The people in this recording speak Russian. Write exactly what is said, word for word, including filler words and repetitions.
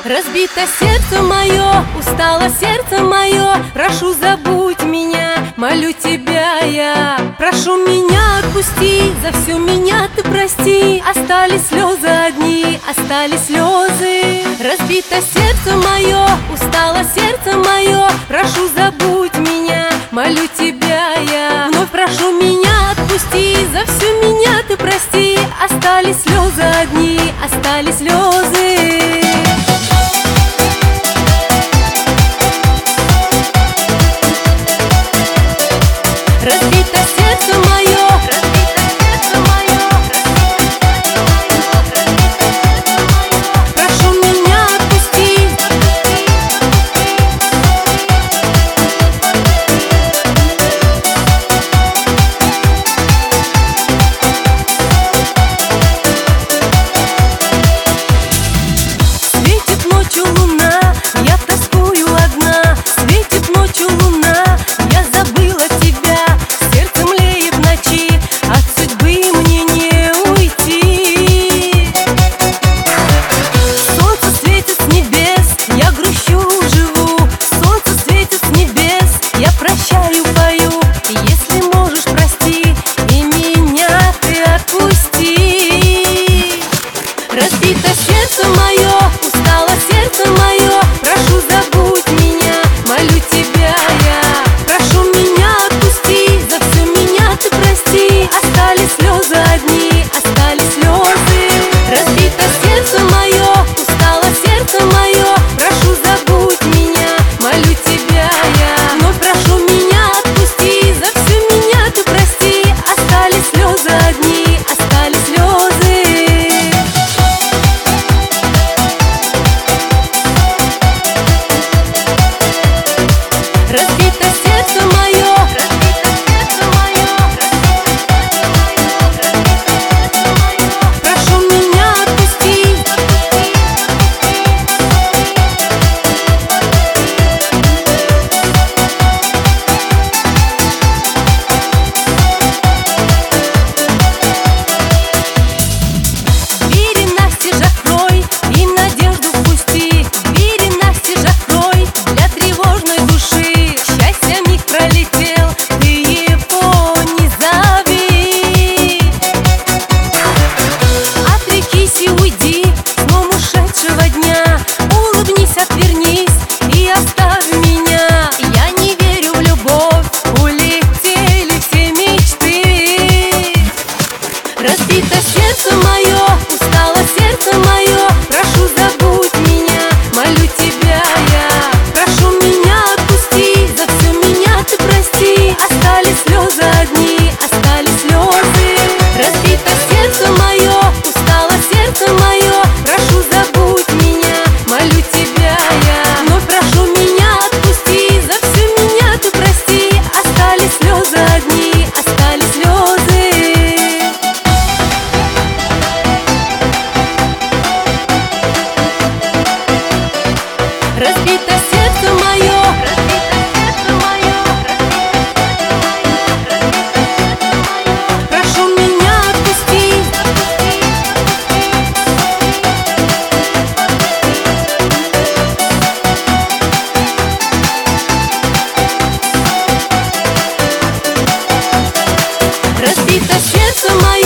Разбито сердце мое, устало сердце мое. Прошу, забудь меня, молю тебя я. Прошу меня, отпусти, за все меня ты прости. Остались слезы одни, остались слезы. Разбито сердце мое, устало сердце мое. Прошу, забудь меня, молю тебя я. Вновь прошу меня, отпусти, за все меня ты прости. Остались слезы одни, остались слезы. Разбито сердце мое, разбито сердце мое, прошу меня отпусти. Светит ночью луна, я тоскую одна. Светит ночью луна, я забыла тебя. Прощаю, пою, если можешь, прости, и меня ты отпусти. Разбито сердце мое, устало сердце мое. Прошу, забудь меня, молю тебя я. Прошу меня, отпусти, за все меня ты прости. Остались слезы одни, остались слезы. Разбито сердце мое, устало сердце мое. Прошу, забудь меня, молю тебя я. Вновь прошу меня, отпусти, за все меня ты прости. Остались слезы одни, остались слезы. Разбито сердце мое, разбито сердце мое, прошу меня, отпусти. Двери настежь открой и надежду впусти. Двери настежь открой для тревожной души. Счастье миг пролетел, ты его не зови. Отрекись и уйди сном ушедшего дня. Улыбнись, отвернись и оставь меня. Я не верю в любовь, улетели все мечты. Разбито сердце мое, устало сердце мое. Прошу, забудь меня, молю тебя я. Прошу меня, отпусти, за все меня ты прости. Остались слезы одни, остались слезы. Разбито сердце мое, устало сердце мое. Прошу, забудь меня, молю тебя я. Вновь прошу меня, отпусти, за все меня ты прости. Остались слезы одни, остались слезы. Разбито сердце мое, разбито сердце мое, прошу меня, отпусти. Разбито сердце мое.